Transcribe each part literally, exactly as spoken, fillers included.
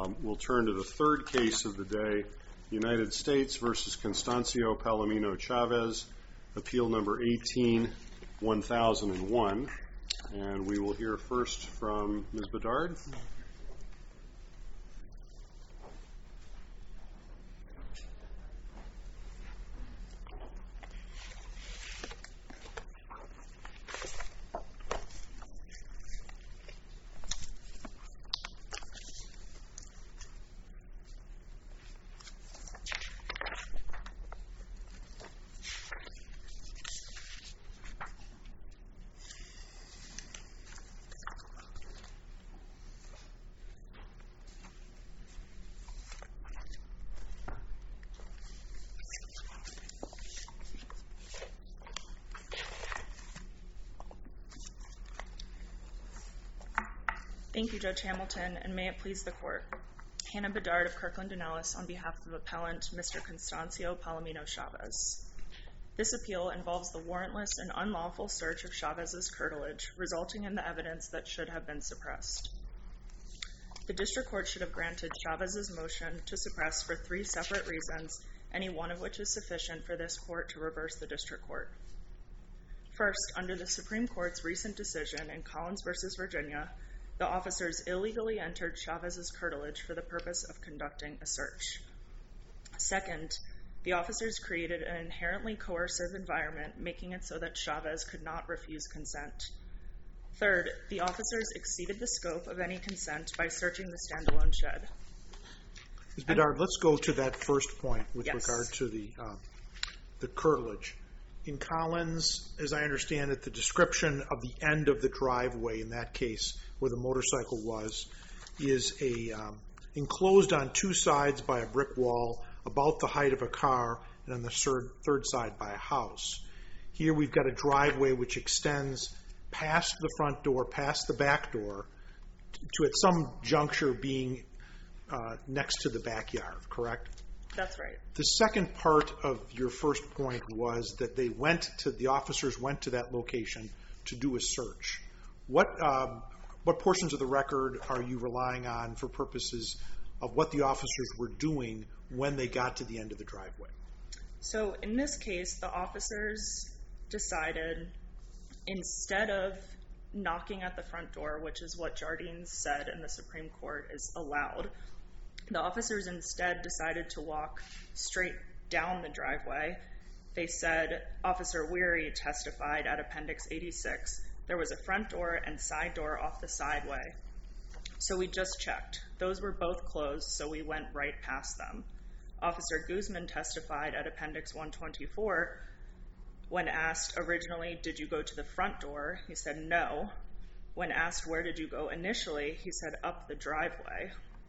Um, we'll turn to the third case of the day, United States versus Constancio Palomino Chavez, appeal number eighteen one thousand one. And we will hear first from Miz Bedard. Thank you, Judge Hamilton, and may it please the Court. Hannah Bedard of Kirkland and Ellis on behalf of Appellant Mister Constancio Palomino Chavez. This appeal involves the warrantless and unlawful search of Chavez's curtilage, resulting in the evidence that should have been suppressed. The District Court should have granted Chavez's motion to suppress for three separate reasons, any one of which is sufficient for this Court to reverse the District Court. First, under the Supreme Court's recent decision in Collins v. Virginia, the officers illegally entered Chavez's curtilage for the purpose of conducting a search. Second, the officers created an inherently coercive environment, making it so that Chavez could not refuse consent. Third, the officers exceeded the scope of any consent by searching the standalone shed. Miz Bedard, let's go to that first point with yes. regard to the uh, the curtilage. In Collins, as I understand it, the description of the end of the driveway in that case, where the motorcycle was, is a um, enclosed on two sides by a brick wall, about the height of a car, and on the third, third side by a house. Here we've got a driveway which extends past the front door, past the back door, to at some juncture being uh, next to the backyard, correct? That's right. The second part of your first point was that they went to, the officers went to that location to do a search. What um, what portions of the record are you relying on for purposes of what the officers were doing when they got to the end of the driveway? So in this case, the officers decided, instead of knocking at the front door, which is what Jardines said in the Supreme Court is allowed, the officers instead decided to walk straight down the driveway. They said, Officer Weary testified at Appendix eighty-six, there was a front door and side door off the sideway. So we just checked. Those were both closed, so we went right past them. Officer Guzman testified at Appendix one twenty-four. When asked originally, did you go to the front door? He said no. When asked, where did you go initially? He said, up the driveway.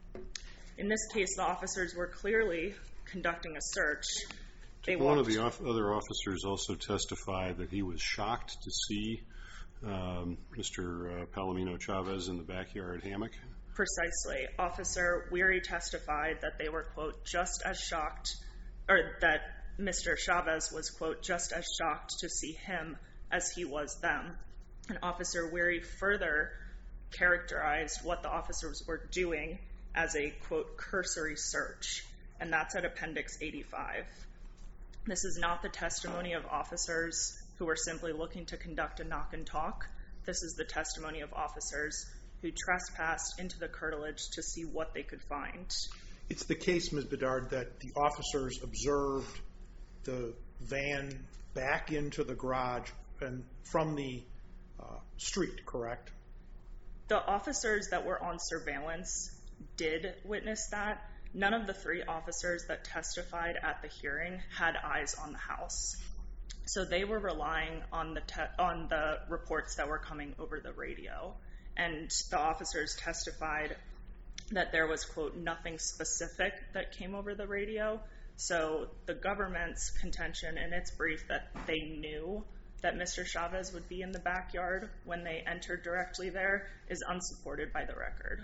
In this case, the officers were clearly conducting a search. They One walked... of the off- other officers also testified that he was shocked to see um, Mister Uh, Palomino Chavez in the backyard hammock. Precisely. Officer Weary testified that they were, quote, just as shocked, or that Mister Chavez was, quote, just as shocked to see him as he was them. And Officer Weary further characterized what the officers were doing as a, quote, cursory search, and that's at Appendix eighty-five. This is not the testimony of officers who were simply looking to conduct a knock and talk. This is the testimony of officers who trespassed into the curtilage to see what they could find. It's the case, Miz Bedard, that the officers observed the van back into the garage and from the uh, street, correct? The officers that were on surveillance did witness that. None of the three officers that testified at the hearing had eyes on the house. So they were relying on the te- on the reports that were coming over the radio. And the officers testified that there was, quote, nothing specific that came over the radio. So the government's contention in its brief that they knew that Mister Chavez would be in the backyard when they entered directly there is unsupported by the record.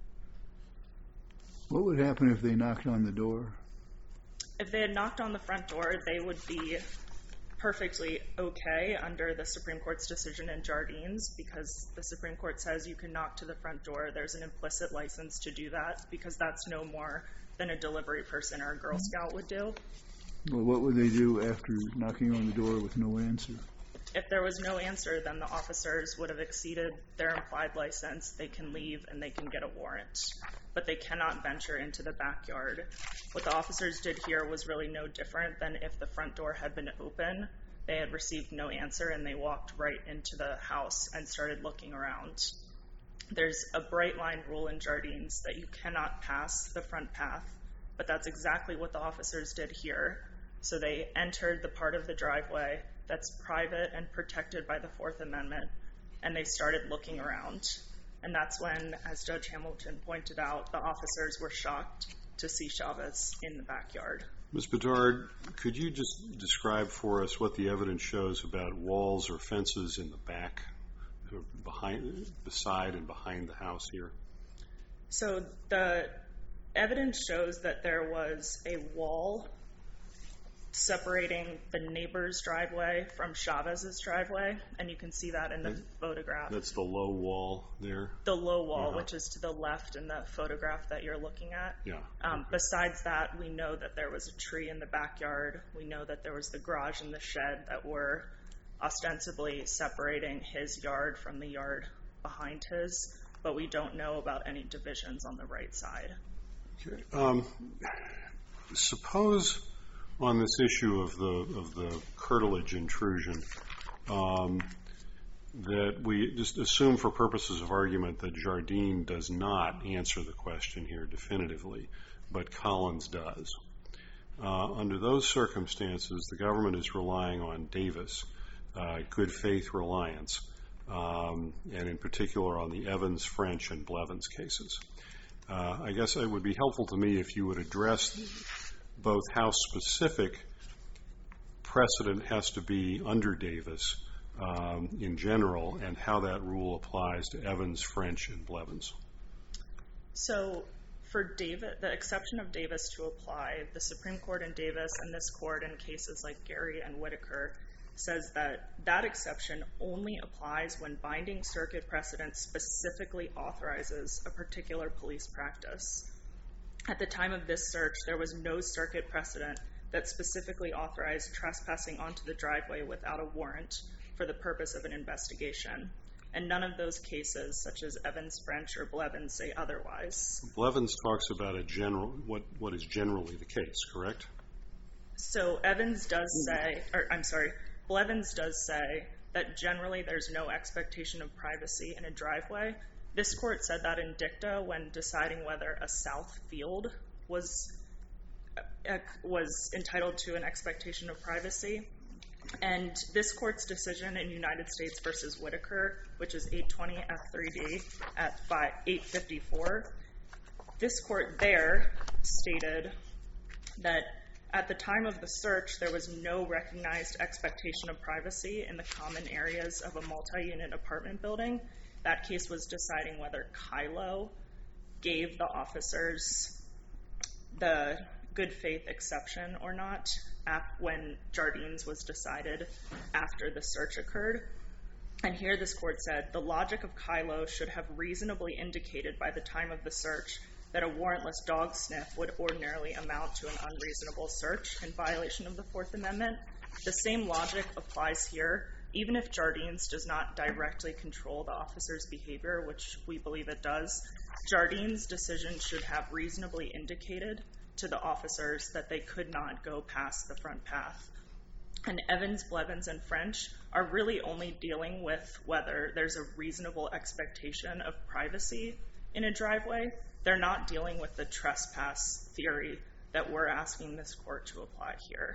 What would happen if they knocked on the door? If they had knocked on the front door, they would be perfectly okay under the Supreme Court's decision in Jardines, because the Supreme Court says you can knock to the front door. There's an implicit license to do that, because that's no more than a delivery person or a Girl Scout would do. Well, what would they do after knocking on the door with no answer? If there was no answer, then the officers would have exceeded their implied license. They can leave and they can get a warrant, but they cannot venture into the backyard. What the officers did here was really no different than if the front door had been open. They had received no answer and they walked right into the house and started looking around. There's a bright line rule in Jardines that you cannot pass the front path, but that's exactly what the officers did here. So they entered the part of the driveway that's private and protected by the Fourth Amendment, and they started looking around. And that's when, as Judge Hamilton pointed out, the officers were shocked to see Chavez in the backyard. Miz Bedard, could you just describe for us what the evidence shows about walls or fences in the back, behind, beside and behind the house here? So the evidence shows that there was a wall separating the neighbor's driveway from Chavez's driveway, and you can see that in the that, photograph. That's the low wall there? The low wall, uh-huh. which is to the left in the photograph that you're looking at. Yeah. Um, okay. Besides that, we know that there was a tree in the backyard. We know that there was the garage and the shed that were ostensibly separating his yard from the yard behind his, but we don't know about any divisions on the right side. Okay. Um, suppose on this issue of the of the curtilage intrusion, um, that we just assume for purposes of argument that Jardine does not answer the question here definitively, but Collins does. Uh, under those circumstances, the government is relying on Davis, uh, good faith reliance, um, and in particular on the Evans, French, and Blevins cases. Uh, I guess it would be helpful to me if you would address both how specific precedent has to be under Davis um, in general, and how that rule applies to Evans, French, and Blevins. So for Davis, the exception of Davis to apply, the Supreme Court in Davis and this court in cases like Gary and Whitaker says that that exception only applies when binding circuit precedent specifically authorizes a particular police practice. At the time of this search, there was no circuit precedent that specifically authorized trespassing onto the driveway without a warrant for the purpose of an investigation. And none of those cases, such as Evans, French, or Blevins, say otherwise. Blevins talks about a general what what is generally the case, correct? So Evans does say, or I'm sorry, Blevins does say that generally there's no expectation of privacy in a driveway. This court said that in dicta when deciding whether a south field was uh, was entitled to an expectation of privacy. And this court's decision in United States versus Whitaker, which is eight twenty F three D at eight fifty-four, this court there stated that at the time of the search, there was no recognized expectation of privacy in the common areas of a multi-unit apartment building. That case was deciding whether Kylo gave the officers the good faith exception or not when Jardines was decided after the search occurred. And here this court said, the logic of Kylo should have reasonably indicated by the time of the search that a warrantless dog sniff would ordinarily amount to an unreasonable search in violation of the Fourth Amendment. The same logic applies here. Even if Jardines does not directly control the officer's behavior, which we believe it does, Jardines' decision should have reasonably indicated to the officers that they could not go past the front path. And Evans, Blevins, and French are really only dealing with whether there's a reasonable expectation of privacy in a driveway. They're not dealing with the trespass theory that we're asking this court to apply here.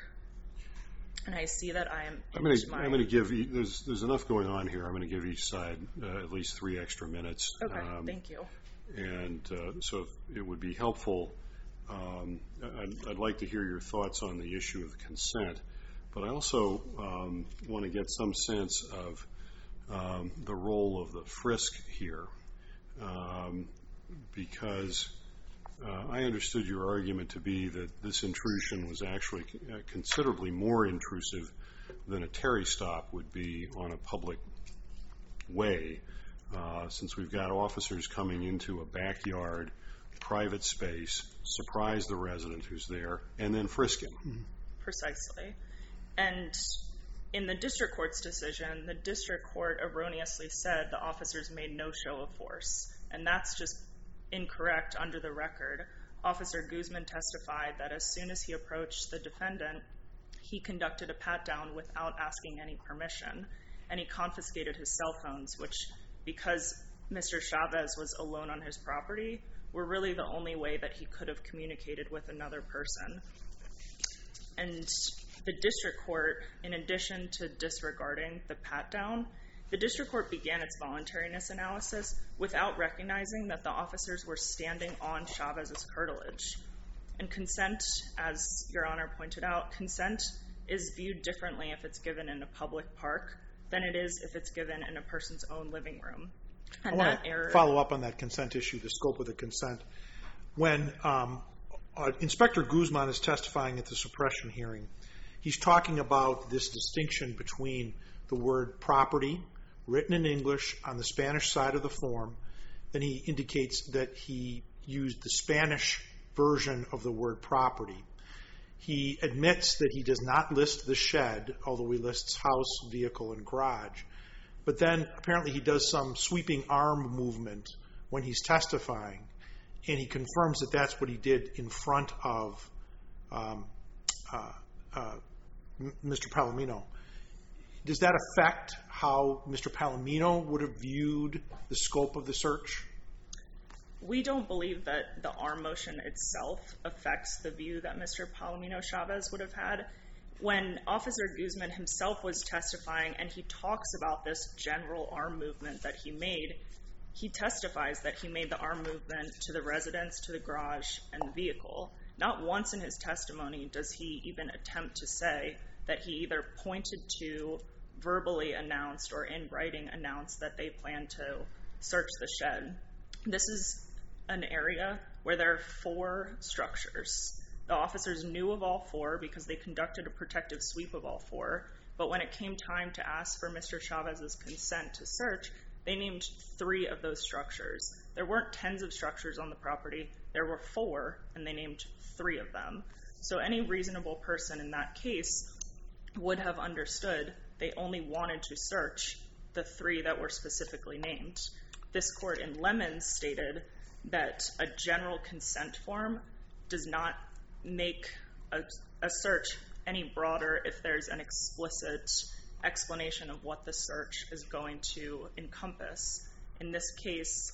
And I see that I am I'm going my... to give, e- there's, there's enough going on here. I'm going to give each side uh, at least three extra minutes. Okay, um, thank you. And uh, so if it would be helpful, um, I'd, I'd like to hear your thoughts on the issue of consent, but I also um, want to get some sense of um, the role of the frisk here, um, because uh, I understood your argument to be that this intrusion was actually considerably more intrusive than a Terry stop would be on a public way, uh, since we've got officers coming into a backyard, private space, surprise the resident who's there, and then frisk him. Precisely. And in the district court's decision, the district court erroneously said the officers made no show of force. And that's just incorrect under the record. Officer Guzman testified that as soon as he approached the defendant, he conducted a pat-down without asking any permission. And he confiscated his cell phones, which, because Mister Chavez was alone on his property, were really the only way that he could have communicated with another person. And the district court, in addition to disregarding the pat-down, the district court began its voluntariness analysis without recognizing that the officers were standing on Chavez's curtilage. And consent, as Your Honor pointed out, consent is viewed differently if it's given in a public park than it is if it's given in a person's own living room. And I that want to error... follow up on that consent issue, the scope of the consent. When um, uh, Inspector Guzman is testifying at the suppression hearing, he's talking about this distinction between the word property, written in English on the Spanish side of the form. Then he indicates that he used the Spanish version of the word property. He admits that he does not list the shed, although he lists house, vehicle, and garage. But then apparently he does some sweeping arm movement when he's testifying, and he confirms that that's what he did in front of um, uh, uh, Mister Palomino. Does that affect how Mister Palomino would have viewed the scope of the search? We don't believe that the arm motion itself affects the view that Mister Palomino Chavez would have had. When Officer Guzman himself was testifying and he talks about this general arm movement that he made, he testifies that he made the arm movement to the residence, to the garage, and the vehicle. Not once in his testimony does he even attempt to say that he either pointed to, verbally announced, or in writing announced that they plan to search the shed. This is an area where there are four structures. The officers knew of all four because they conducted a protective sweep of all four, but when it came time to ask for Mister Chavez's consent to search, they named three of those structures. There weren't tens of structures on the property, there were four, and they named three of them. So any reasonable person in that case would have understood they only wanted to search the three that were specifically named. This court in Lemons stated that a general consent form does not make a, a search any broader if there's an explicit explanation of what the search is going to encompass. In this case,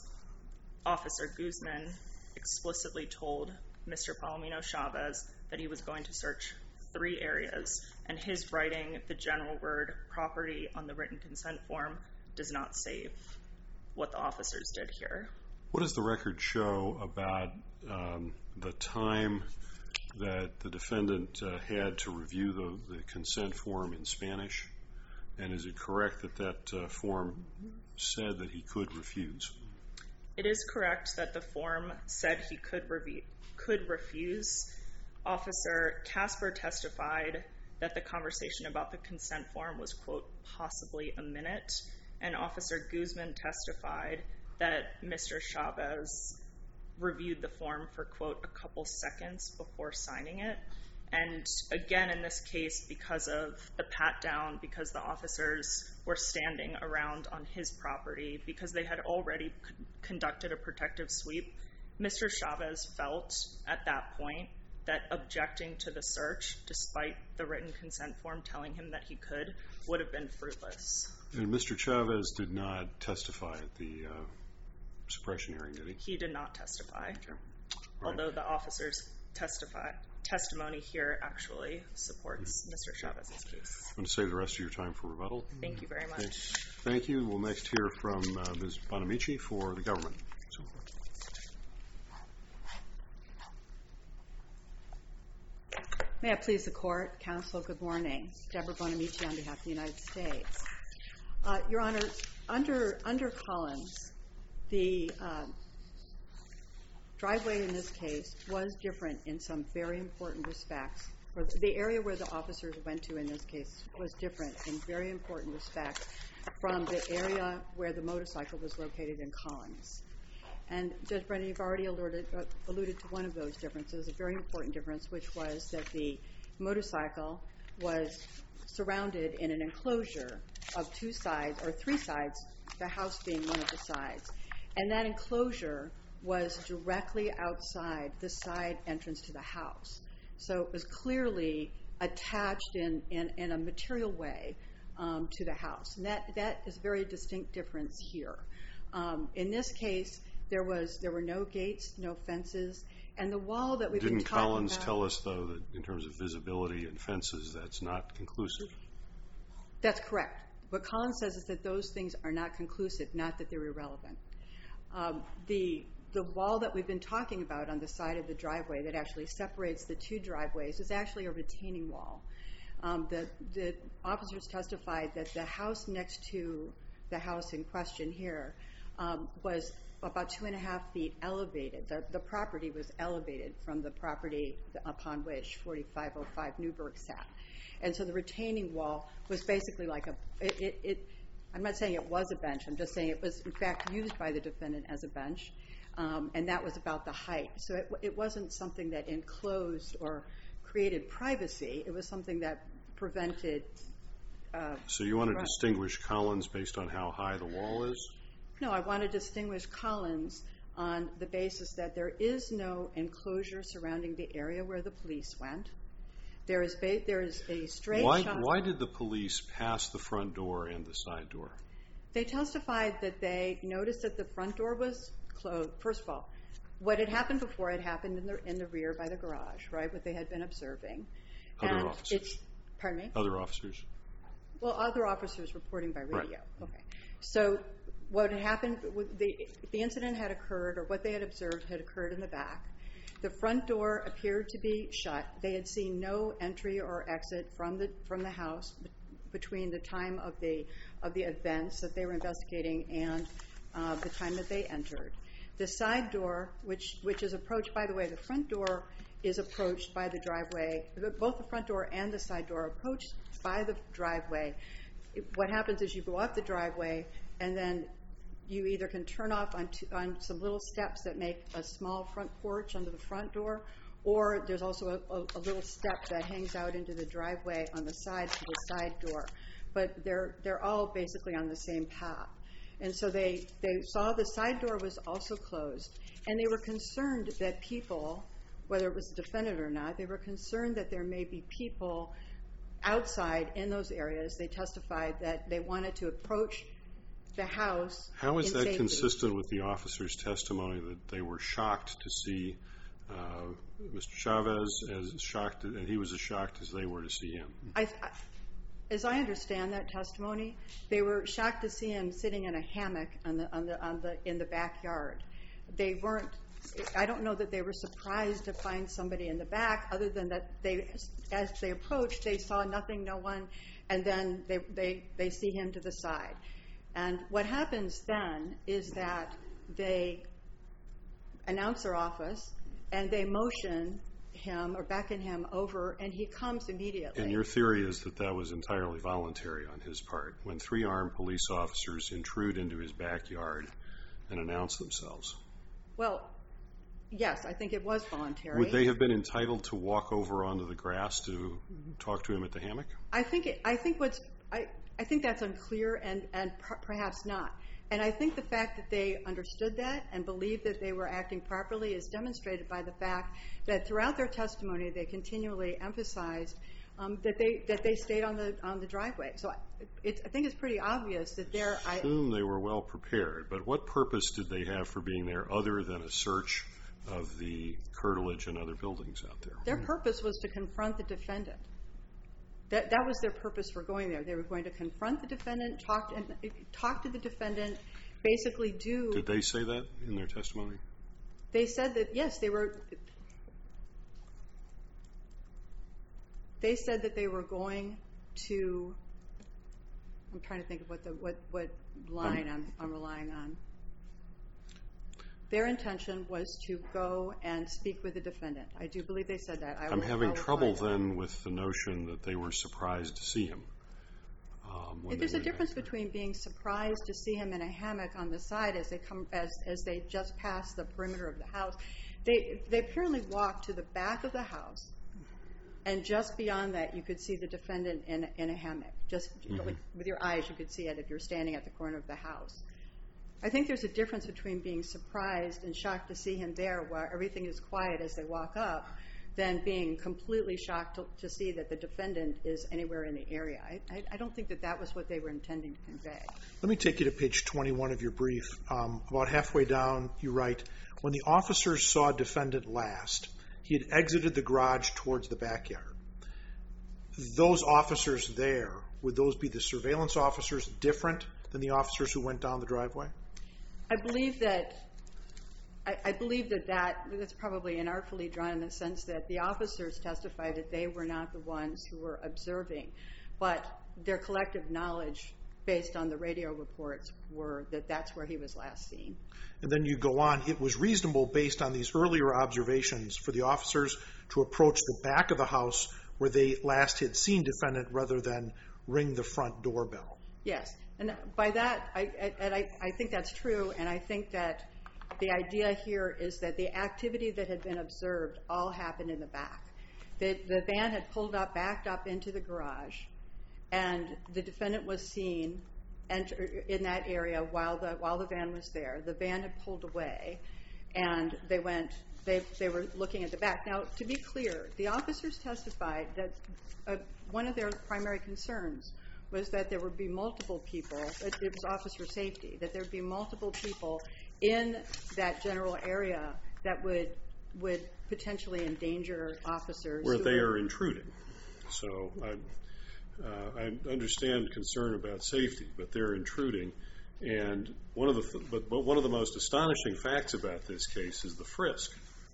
Officer Guzman explicitly told Mister Palomino Chavez that he was going to search three areas, and his writing the general word property on the written consent form does not save what the officers did here. What does the record show about um, the time that the defendant uh, had to review the, the consent form in Spanish? And is it correct that that uh, form said that he could refuse? It is correct that the form said he could, rev- could refuse. Officer Casper testified that the conversation about the consent form was, quote, possibly a minute, and Officer Guzman testified that Mister Chavez reviewed the form for, quote, a couple seconds before signing it. And again, in this case, because of the pat-down, because the officers were standing around on his property, because they had already c- conducted a protective sweep, Mister Chavez felt at that point that objecting to the search, despite the written consent form telling him that he could, would have been fruitless. And Mister Chavez did not testify at the uh, suppression hearing, did he? He did not testify, Okay. Right. although the officers testify. Testimony here actually supports mm-hmm. Mister Chavez's case. I'm going to save the rest of your time for rebuttal. Thank you very much. Okay. Thank you. We'll next hear from uh, Miz Bonamici for the government. So. May I please the court, counsel, good morning. Deborah Bonamici on behalf of the United States. Uh, Your Honor, under, under Collins, the uh, driveway in this case was different in some very important respects or the area where the officers went to in this case was different in very important respects from the area where the motorcycle was located in Collins. And Judge Brennan, you've already alluded, uh, alluded to one of those differences, a very important difference, which was that the motorcycle was surrounded in an enclosure of two sides, or three sides, the house being one of the sides. And that enclosure was directly outside the side entrance to the house. So it was clearly attached in, in, in a material way um, to the house. And that, that is a very distinct difference here. Um, in this case, there was there were no gates, no fences, and the wall that we've been Didn't talking Collins about, tell us, though, that in terms of visibility and fences, that's not conclusive? That's correct. What Collins says is that those things are not conclusive, not that they're irrelevant. Um, the the wall that we've been talking about on the side of the driveway that actually separates the two driveways is actually a retaining wall. Um, the, the officers testified that the house next to the house in question here um, was about two and a half feet elevated. The, the property was elevated from the property upon which forty-five oh five Newburgh sat. And so the retaining wall was basically like a, it, it, it, I'm not saying it was a bench, I'm just saying it was in fact used by the defendant as a bench, um, and that was about the height. So it, it wasn't something that enclosed or created privacy, it was something that prevented... Uh, so you want to right. distinguish Collins based on how high the wall is? No, I want to distinguish Collins on the basis that there is no enclosure surrounding the area where the police went. There is ba- there is a straight why, shot. Why did the police pass the front door and the side door? They testified that they noticed that the front door was closed. First of all, what had happened before had happened in the in the rear by the garage, right? What they had been observing. Other and officers. It's, pardon me? Other officers. Well, other officers reporting by radio. Right. Okay. So what had happened, the, the incident had occurred, or what they had observed had occurred in the back. The front door appeared to be shut. They had seen no entry or exit from the from the house between the time of the of the events that they were investigating and uh, the time that they entered. The side door, which which is approached, by the way, the front door is approached by the driveway. Both the front door and the side door are approached by the driveway. What happens is you go up the driveway, and then you either can turn off on, two, on some little steps that make a small front porch under the front door, or there's also a, a, a little step that hangs out into the driveway on the side to the side door. But they're they're all basically on the same path. And so they, they saw the side door was also closed, and they were concerned that people, whether it was the defendant or not, they were concerned that there may be people outside in those areas. They testified that they wanted to approach the house. How is in that safety. consistent with the officer's testimony that they were shocked to see uh, Mister Chavez as shocked, and he was as shocked as they were to see him? I, I, as I understand that testimony, they were shocked to see him sitting in a hammock on the on the on the in the backyard. They weren't. I don't know that they were surprised to find somebody in the back, other than that they, as they approached, they saw nothing, no one, and then they they they see him to the side. And what happens then is that they announce their office, and they motion him or beckon him over, and he comes immediately. And your theory is that that was entirely voluntary on his part, when three armed police officers intrude into his backyard and announce themselves? Well, yes, I think it was voluntary. Would they have been entitled to walk over onto the grass to talk to him at the hammock? I think it, I think what's I, I think that's unclear and and per, perhaps not. And I think the fact that they understood that and believed that they were acting properly is demonstrated by the fact that throughout their testimony they continually emphasized um, that they that they stayed on the on the driveway. So it's, I think it's pretty obvious that they're. I assume they were well prepared, but what purpose did they have for being there other than a search of the curtilage and other buildings out there? Their purpose was to confront the defendant. That that was their purpose for going there. They were going to confront the defendant, talk and talk to the defendant, basically do. Did they say that in their testimony? They said that yes, they were. They said that they were going to. I'm trying to think of what the what what line um, I'm I'm relying on. their intention was to go and speak with the defendant. I do believe they said that. I I'm will, having I will trouble find then with the notion that they were surprised to see him. Um, when There's they a went difference back there. between being surprised to see him in a hammock on the side as they come as as they just pass the perimeter of the house. They they apparently walked to the back of the house, and just beyond that, you could see the defendant in in a hammock. Just Mm-hmm. like, with your eyes, you could see it if you're standing at the corner of the house. I think there's a difference between being surprised and shocked to see him there, where everything is quiet as they walk up, than being completely shocked to, to see that the defendant is anywhere in the area. I, I, I don't think that that was what they were intending to convey. Let me take you to page twenty-one of your brief. Um, about halfway down, you write, when the officers saw defendant last, he had exited the garage towards the backyard. Those officers there, would those be the surveillance officers different than the officers who went down the driveway? I believe that I, I believe that, that that's probably inartfully drawn in the sense that the officers testified that they were not the ones who were observing, but their collective knowledge based on the radio reports were that that's where he was last seen. And then you go on, it was reasonable based on these earlier observations for the officers to approach the back of the house where they last had seen defendant rather than ring the front doorbell. Yes, and by that, I, I, and I, I think that's true, and I think that the idea here is that the activity that had been observed all happened in the back. The, the van had pulled up, backed up into the garage, and the defendant was seen enter in that area while the while the van was there. The van had pulled away, and they went. They they were looking at the back. Now, to be clear, the officers testified that uh, one of their primary concerns was that there would be multiple people. It, it was officer safety. That there would be multiple people in that general area that would would potentially endanger officers. Where who they were- are intruding. So I, uh, I understand concern about safety, but they're intruding. And one of the but, but one of the most astonishing facts about this case is the frisk.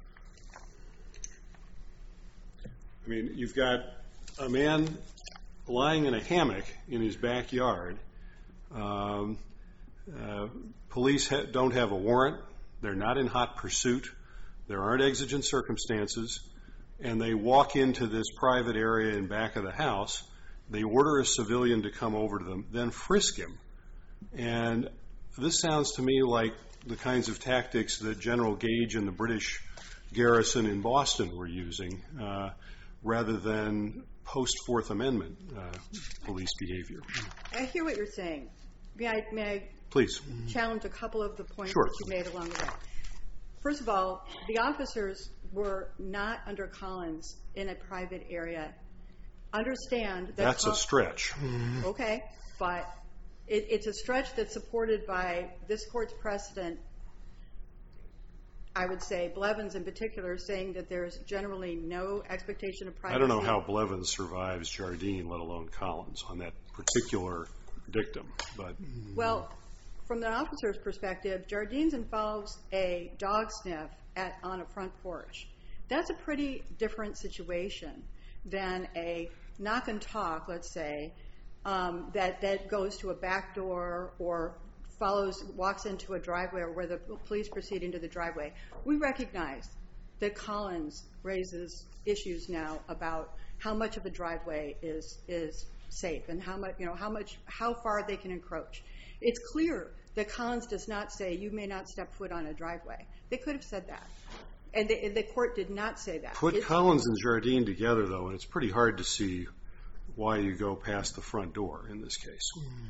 I mean, you've got a man lying in a hammock in his backyard. Um, uh, police ha- don't have a warrant. They're not in hot pursuit. There aren't exigent circumstances. And they walk into this private area in back of the house. They order a civilian to come over to them, then frisk him. And this sounds to me like the kinds of tactics that General Gage and the British garrison in Boston were using, uh, rather than post-Fourth Amendment uh, police behavior. I hear what you're saying. May I, may I Please. challenge a couple of the points Sure. that you made along the way? First of all, the officers were not under Collins in a private area. Understand that That's Col- a stretch. Okay, but it, it's a stretch that's supported by this court's precedent. I would say Blevins in particular, saying that there's generally no expectation of privacy. I don't know how Blevins survives Jardine, let alone Collins, on that particular dictum. But Well, from the officer's perspective, Jardines involves a dog sniff at, on a front porch. That's a pretty different situation than a knock and talk, let's say, um, that, that goes to a back door or follows, walks into a driveway or where the police proceed into the driveway. We recognize that Collins raises issues now about how much of a driveway is is safe and how much, you know, how much, how far they can encroach. It's clear that Collins does not say you may not step foot on a driveway. They could have said that, and the, the court did not say that. put It's- Collins and Jardine together, though, and it's pretty hard to see why you go past the front door in this case.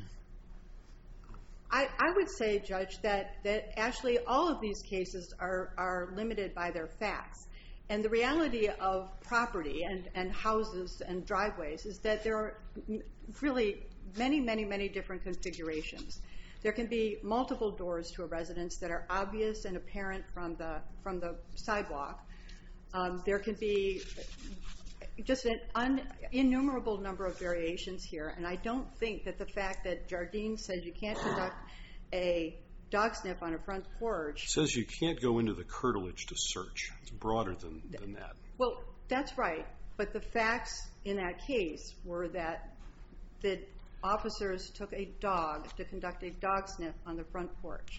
I, I would say, Judge, that, that actually all of these cases are, are limited by their facts. And the reality of property and, and houses and driveways is that there are really many, many, many different configurations. There can be multiple doors to a residence that are obvious and apparent from the, from the sidewalk. Um, there can be just an un, innumerable number of variations here, and I don't think that the fact that Jardine says you can't conduct a dog sniff on a front porch. It says you can't go into the curtilage to search. It's broader than, than that. Well, that's right, but the facts in that case were that the officers took a dog to conduct a dog sniff on the front porch.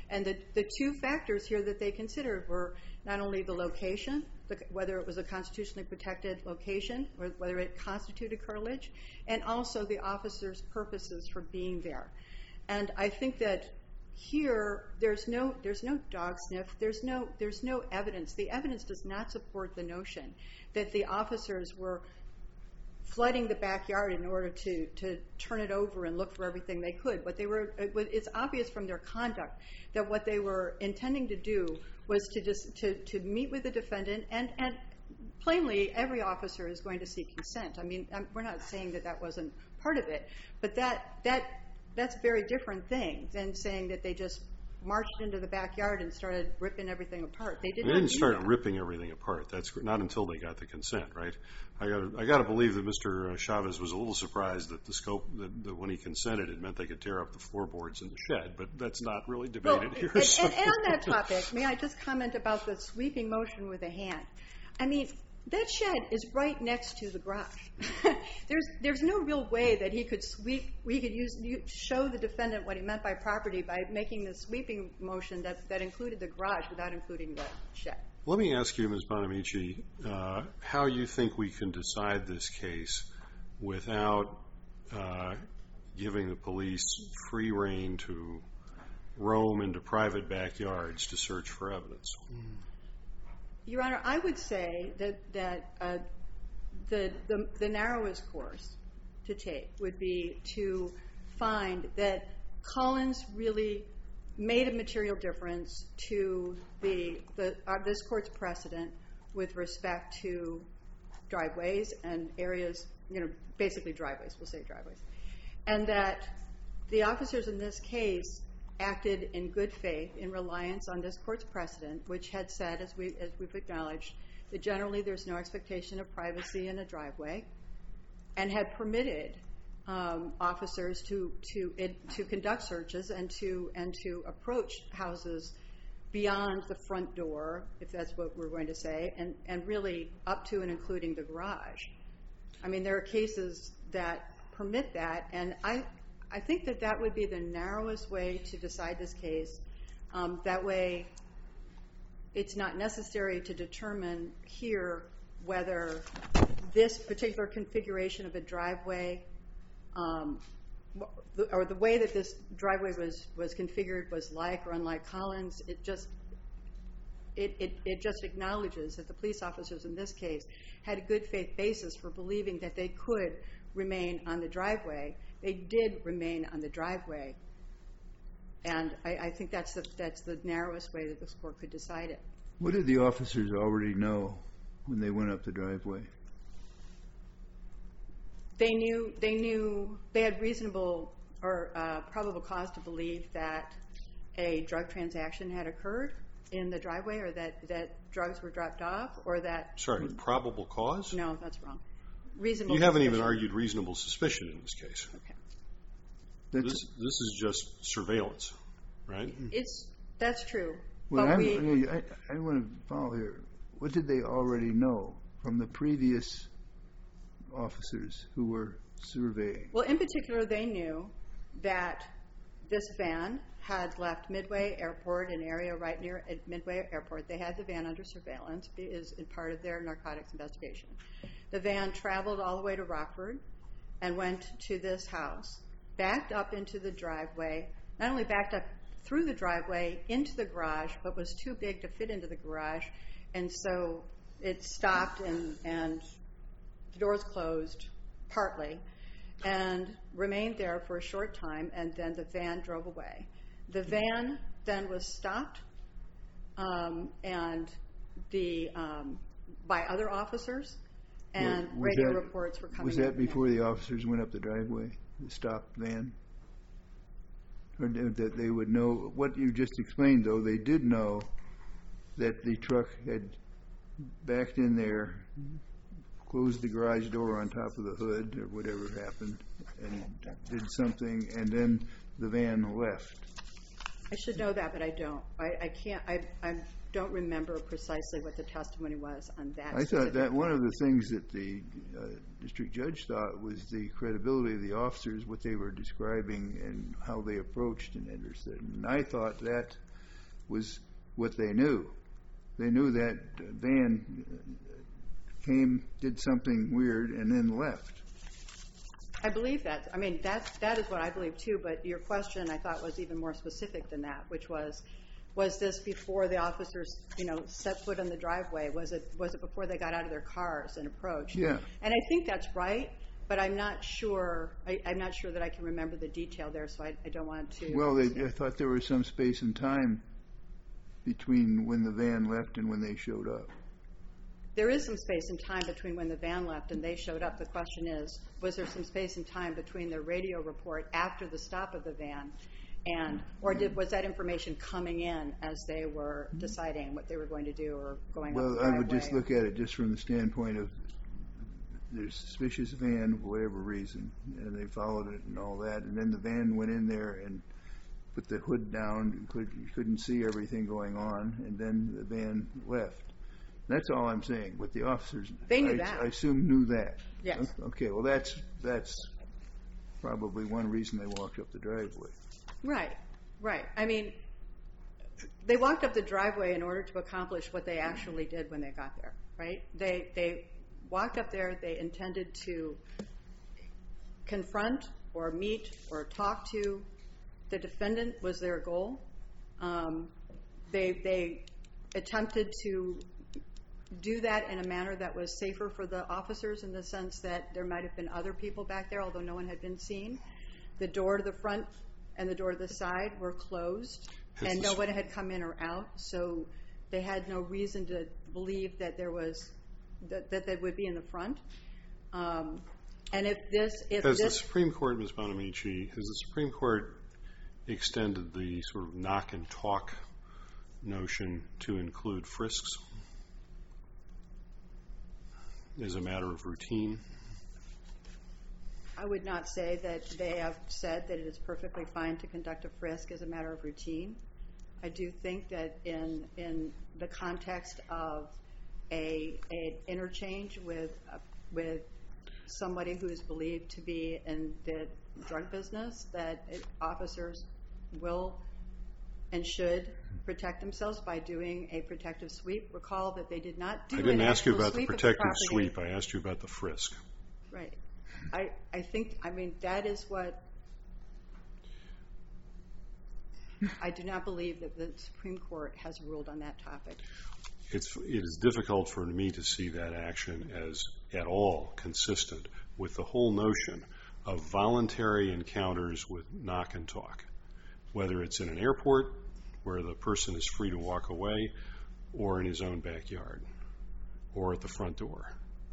And the, the two factors here that they considered were not only the location, the, whether it was a constitutionally protected location, or whether it constituted curtilage, and also the officer's purposes for being there. And I think that here there's no there's no dog sniff. There's no there's no evidence. The evidence does not support the notion that the officers were flooding the backyard in order to, to turn it over and look for everything they could. But they were, it was, it's obvious from their conduct that what they were intending to do was to just to, to meet with the defendant, and, and plainly every officer is going to seek consent. I mean, I'm, we're not saying that that wasn't part of it, but that that that's a very different thing than saying that they just marched into the backyard and started ripping everything apart. They, did they not didn't do start that. ripping everything apart. That's not until they got the consent, right? I got I got to believe that Mister Chavez was a little surprised that the scope that, that when he consented, it meant they could tear up the floorboards in the shed. But that's not really debated well, here. And, so. and, and on that topic, may I just comment about the sweeping motion with a hand? I mean, that shed is right next to the garage. there's there's no real way that he could sweep. We could use show the defendant what he meant by property by making the sweeping motion that, that included the garage without including the shed. Let me ask you, Miz Bonamici, uh, how you think we can decide this case without uh, giving the police free rein to roam into private backyards to search for evidence? Your Honor, I would say that that uh, the, the the narrowest course to take would be to find that Collins really made a material difference to the the uh, this court's precedent with respect to driveways and areas, you know, basically driveways. We'll say driveways, and that the officers in this case acted in good faith in reliance on this court's precedent, which had said, as, we, as we've acknowledged, that generally there's no expectation of privacy in a driveway, and had permitted um, officers to to it, to conduct searches and to and to approach houses beyond the front door, if that's what we're going to say, and, and really up to and including the garage. I mean, there are cases that permit that, and I I think that that would be the narrowest way to decide this case. Um, that way, it's not necessary to determine here whether this particular configuration of a driveway, um, or the way that this driveway was, was configured was like or unlike Collins. It just it, it, it just acknowledges that the police officers in this case had a good faith basis for believing that they could remain on the driveway. They did remain on the driveway, and I, I think that's the, that's the narrowest way that this court could decide it. What did the officers already know when they went up the driveway? They knew they knew they had reasonable or uh, probable cause to believe that a drug transaction had occurred in the driveway, or that, that drugs were dropped off, or that... Sorry, probable cause? No, that's wrong. Reasonable You haven't even suspicion. argued reasonable suspicion in this case. Okay. This, this is just surveillance, right? It's that's true. Well, but I'm, we, I, I want to follow here. What did they already know from the previous officers who were surveying? well, in particular, they knew that this van had left Midway Airport, an area right near Midway Airport. They had the van under surveillance, is part of their narcotics investigation. The van traveled all the way to Rockford and went to this house, backed up into the driveway, not only backed up through the driveway into the garage, but was too big to fit into the garage, and so it stopped and, and the doors closed partly and remained there for a short time, and then the van drove away. The van then was stopped um, and the um, by other officers, and Was radio that- reports were coming Was that in. before the officers went up the driveway, the stopped van? Or did- that they would know, what you just explained though, they did know that the truck had backed in there, closed the garage door on top of the hood or whatever happened, and did something, and then the van left. I should know that, but I don't. I, I can't. I, I don't remember precisely what the testimony was on that. I thought specific that one point. of the things that the uh, district judge thought was the credibility of the officers, what they were describing and how they approached and understood. And I thought that was what they knew. They knew that van came, did something weird, and then left. I believe that. I mean, that, that is what I believe too, but your question I thought was even more specific than that, which was, was this before the officers, you know, set foot on the driveway? Was it, was it before they got out of their cars and approached? Yeah. And I think that's right, but I'm not sure, I, I'm not sure that I can remember the detail there, so I, I don't want to. Well, they, I thought there was some space and time between when the van left and when they showed up. There is some space and time between when the van left and they showed up. The question is, was there some space and time between their radio report after the stop of the van, and or did was that information coming in as they were deciding what they were going to do or going well, up the Well, I driveway? would just look at it just from the standpoint of there's a suspicious van for whatever reason, and they followed it and all that, and then the van went in there and put the hood down, you, could, you couldn't see everything going on, and then the van left. That's all I'm saying. But the officers, They knew I, that. I assume knew that. Yes. Okay. Well, that's that's probably one reason they walked up the driveway. Right, right. I mean, they walked up the driveway in order to accomplish what they actually did when they got there, right? They they walked up there, they intended to confront or meet or talk to the defendant was their goal. Um, they they attempted to do that in a manner that was safer for the officers in the sense that there might have been other people back there, although no one had been seen. The door to the front and the door to the side were closed, Has and this- no one had come in or out, so they had no reason to believe that there was that, that they would be in the front. Um, and if this, if Has the this, Supreme Court, Miz Bonamici, has the Supreme Court extended the sort of knock and talk notion to include frisks as a matter of routine? I would not say that they have said that it is perfectly fine to conduct a frisk as a matter of routine. I do think that in in the context of a an interchange with uh, with somebody who is believed to be in the drug business, that it, officers will and should protect themselves by doing a protective sweep. Recall that they did not do I didn't an ask you actual about the sweep of protective property. sweep. I asked you about the frisk. Right. I, I think, I mean, that is what, I do not believe that the Supreme Court has ruled on that topic. It's, it is difficult for me to see that action as at all consistent with the whole notion of voluntary encounters with knock and talk, whether it's in an airport where the person is free to walk away, or in his own backyard, or at the front door.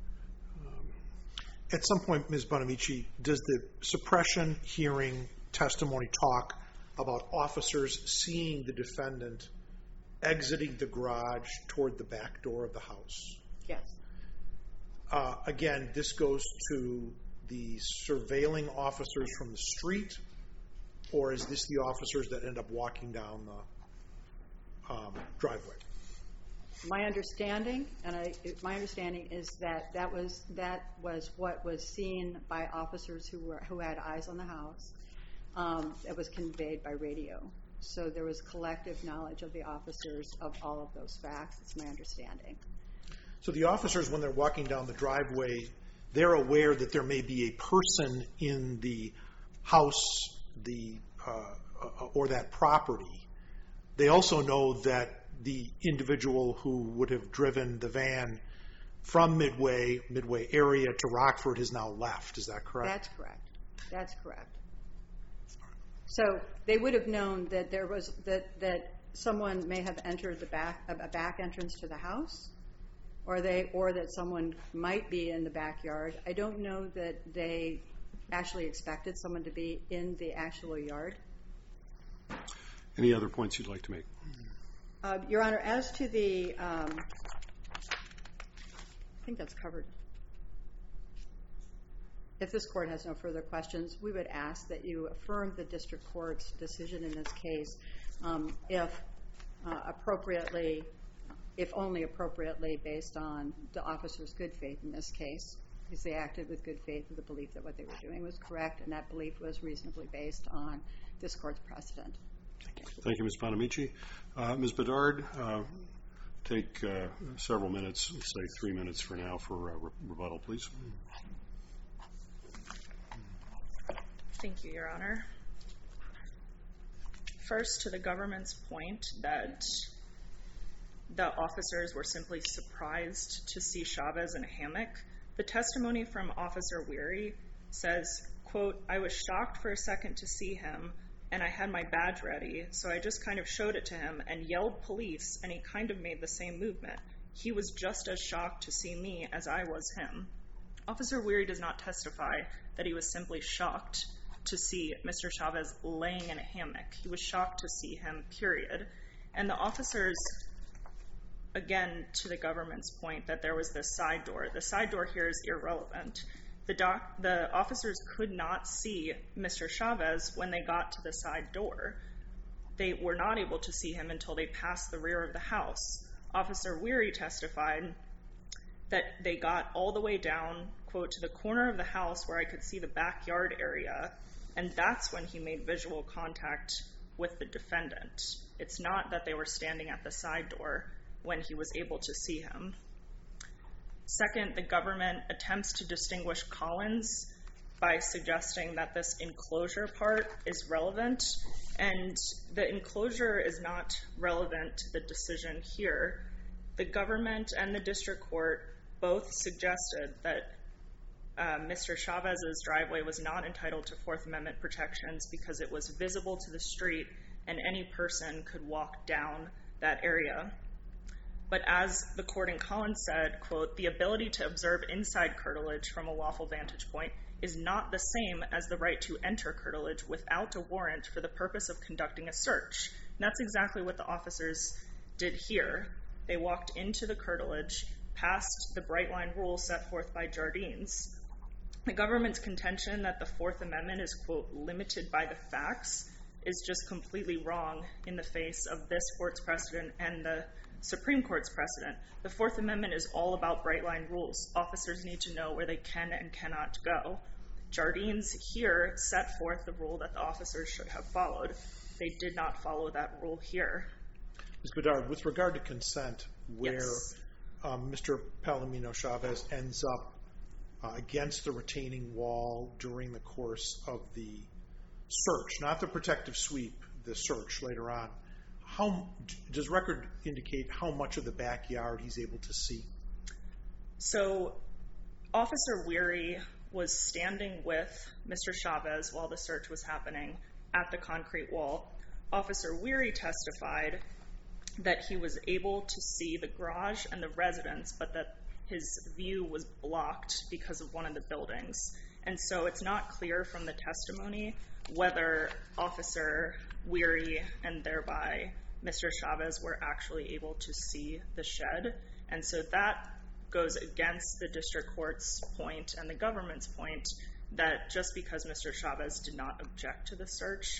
At some point, Miz Bonamici, does the suppression hearing testimony talk about officers seeing the defendant exiting the garage toward the back door of the house? Yes. Uh, again, this goes to the surveilling officers from the street, or is this the officers that end up walking down the um, driveway? My understanding, and I, my understanding is that that was that was what was seen by officers who were who had eyes on the house. Um, it was conveyed by radio, so there was collective knowledge of the officers of all of those facts. It's my understanding. So the officers, when they're walking down the driveway, they're aware that there may be a person in the house, the uh, or that property. They also know that the individual who would have driven the van from Midway, Midway area to Rockford has now left. Is that correct? That's correct. That's correct. So they would have known that there was that that someone may have entered the back a back entrance to the house, or they or that someone might be in the backyard. I don't know that they actually expected someone to be in the actual yard. Any other points you'd like to make? Uh, Your Honor, as to the, um, I think that's covered. If this court has no further questions, we would ask that you affirm the district court's decision in this case, um, if uh, appropriately, if only appropriately based on the officer's good faith in this case, because they acted with good faith with the belief that what they were doing was correct, and that belief was reasonably based on this court's precedent. Thank you, Miz Bonamici. Uh, Miz Bedard, uh, take uh, several minutes, say three minutes for now, for uh, re- rebuttal, please. Thank you, Your Honor. First, to the government's point that the officers were simply surprised to see Chavez in a hammock, the testimony from Officer Weary says, quote, "I was shocked for a second to see him, and I had my badge ready, so I just kind of showed it to him and yelled police, and he kind of made the same movement. He was just as shocked to see me as I was him." Officer Weary does not testify that he was simply shocked to see Mister Chavez laying in a hammock. He was shocked to see him, period. And the officers, again, to the government's point that there was this side door, the side door here is irrelevant. The, doc, the officers could not see Mister Chavez when they got to the side door. They were not able to see him until they passed the rear of the house. Officer Weary testified that they got all the way down, quote, to the corner of the house where I could see the backyard area, and that's when he made visual contact with the defendant. It's not that they were standing at the side door when he was able to see him. Second, the government attempts to distinguish Collins by suggesting that this enclosure part is relevant, and the enclosure is not relevant to the decision here. The government and the district court both suggested that uh, Mister Chavez's driveway was not entitled to Fourth Amendment protections because it was visible to the street and any person could walk down that area. But as the court in Collins said, quote, "The ability to observe inside curtilage from a lawful vantage point is not the same as the right to enter curtilage without a warrant for the purpose of conducting a search." And that's exactly what the officers did here. They walked into the curtilage, past the bright line rule set forth by Jardines. The government's contention that the Fourth Amendment is, quote, "limited by the facts" is just completely wrong in the face of this court's precedent and the Supreme Court's precedent. The Fourth Amendment is all about bright line rules. Officers need to know where they can and cannot go. Jardines here set forth the rule that the officers should have followed. They did not follow that rule here. Miz Bedard, with regard to consent, where Yes. um, Mister Palomino Chavez ends up uh, against the retaining wall during the course of the search, not the protective sweep, the search later on, how does record indicate how much of the backyard he's able to see? So Officer Weary was standing with Mister Chavez while the search was happening at the concrete wall. Officer Weary testified that he was able to see the garage and the residence, but that his view was blocked because of one of the buildings. And so it's not clear from the testimony whether Officer Weary and thereby Mister Chavez were actually able to see the shed. And so that goes against the district court's point and the government's point that just because Mister Chavez did not object to the search,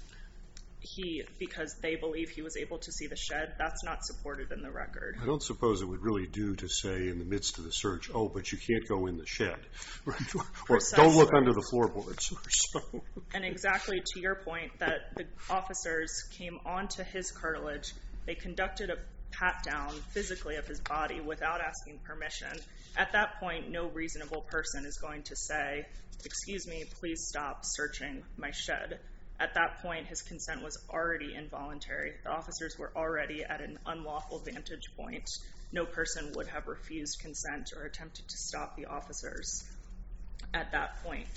he, because they believe he was able to see the shed, that's not supported in the record. I don't suppose it would really do to say in the midst of the search, oh, but you can't go in the shed. Or Precisely. Don't look under the floorboards. Or so. And exactly to your point that the officers came onto his curtilage, they conducted a pat down physically of his body without asking permission. At that point, no reasonable person is going to say, "Excuse me, please stop searching my shed." At that point, his consent was already involuntary. The officers were already at an unlawful vantage point. No person would have refused consent or attempted to stop the officers at that point.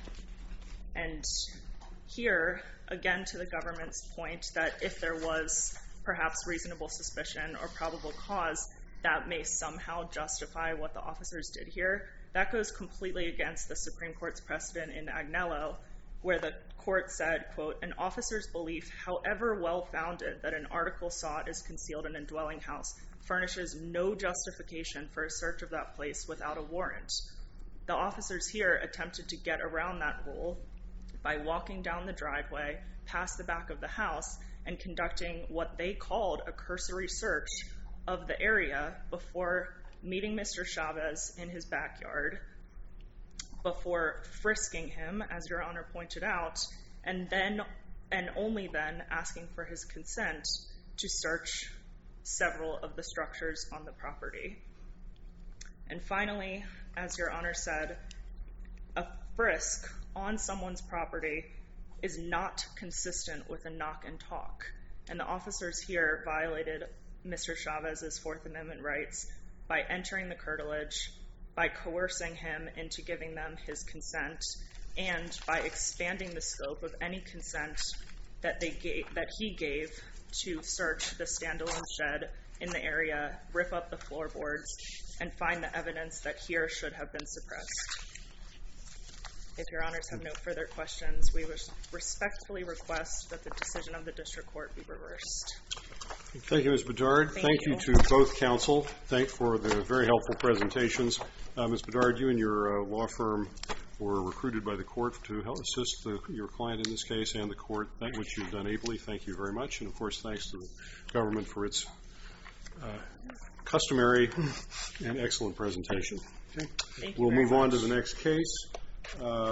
And here, again, to the government's point that if there was perhaps reasonable suspicion or probable cause, that may somehow justify what the officers did here. That goes completely against the Supreme Court's precedent in Agnello, where the court said, quote, "An officer's belief, however well-founded, that an article sought is concealed in a dwelling house furnishes no justification for a search of that place without a warrant." The officers here attempted to get around that rule by walking down the driveway past the back of the house and conducting what they called a cursory search of the area before meeting Mister Chavez in his backyard, before frisking him, as Your Honor pointed out, and then and only then asking for his consent to search several of the structures on the property. And finally, as Your Honor said, a frisk on someone's property is not consistent with a knock and talk. And the officers here violated Mister Chavez's Fourth Amendment rights by entering the curtilage, by coercing him into giving them his consent, and by expanding the scope of any consent that they gave, that he gave to search the standalone shed in the area, rip up the floorboards, and find the evidence that here should have been suppressed. If Your Honors have no further questions, we would respectfully request that the decision of the District Court be reversed. Thank you, Miz Bedard. Thank Thank you. you. to both counsel. Thank for the very helpful presentations. Uh, Miz Bedard, you and your uh, law firm were recruited by the court to help assist the, your client in this case and the court, that which you've done ably. Thank you very much. And, of course, thanks to the government for its uh, customary and excellent presentation. Okay. Thank you We'll very move on much. to the next case. Uh,